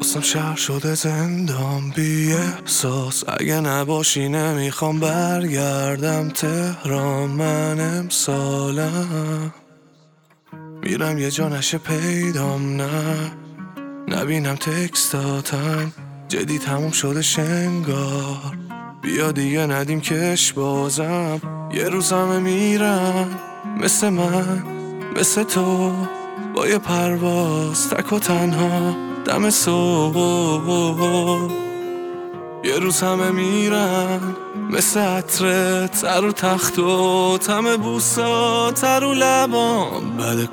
حسن شهر شده زندان بی احساس. اگه نباشی نمیخوام برگردم تهران. من امسالم میرم یه جا نشه پیدام، نه نبینم تکستاتم جدی تموم شده شنگار. بیا دیگه ندیم کش بازم. یه روز همه میرن مثل من مثل تو، با یه پرواز تک و تنها دم صبح. یه روز همه میرن مثل عطرت رو تخت و تم بوسات رو لبام بد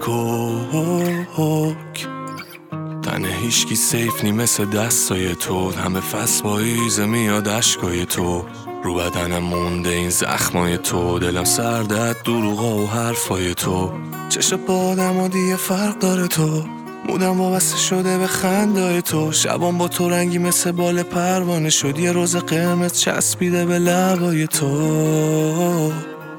کوک. تنه هیشکی سیف نی مثل دستای تو، همه فصل پاییزه میاد اشکای تو. رو بدنم مونده این زخمای تو، دلم سردت دروغا و حرفای تو. چشم بادم و دیگه فرق داره تو، مودم وابسته شده به خندای تو. شبام با تو رنگی مثل بال پروانه شد، یه روز قرمز چسبیده به لبای تو.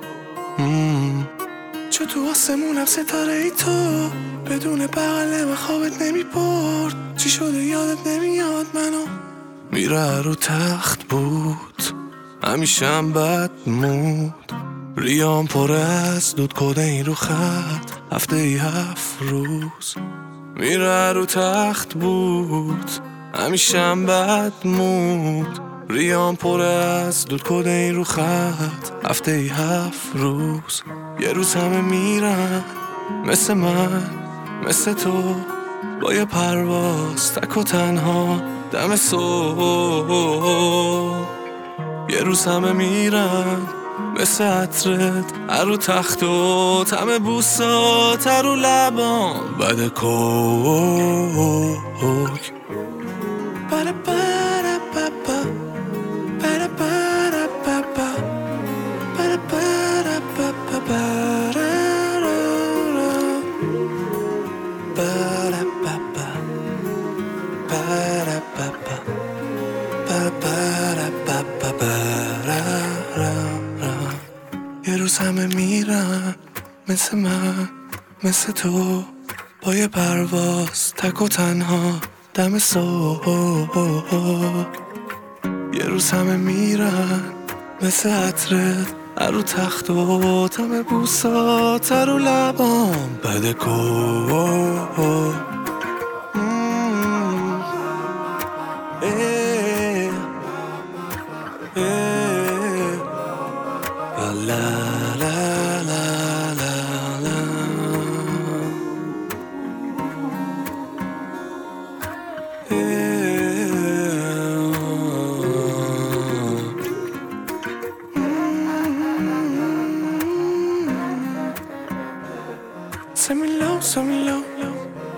چو تو آسمونم ستاره ای تو، بدون بغله من خوابت نمی برد. چی شده یادت نمیاد منو؟ میره رو تخت بود همیشم بد مود. ریام پر از دود کده این رو خط هفته ای 7 روز. میره رو تخت بود همیشم بد مود. ریام پر از دود کده این رو خط هفته ای 7 روز. یه روز همه میرن مثل من مثل تو، با یه پرواز تک و تنها دم صبح. یه روز همه میرن مثل عطرت رو تخت و تم بوسات رو لبام بد کوک. بره بره بابا، بره بره بابا، بره بره بابا، بره بره بابا، بره بابا، بره بابا، بره. یه روز همه میرن مثل من مثل تو، با یه پرواز تک و تنها دم صبح. یه روز همه میرن مثل عطرت رو تخت و تم بوسات رو لبام بد کوک. لا لا لا لا لا. Send me low, send me low.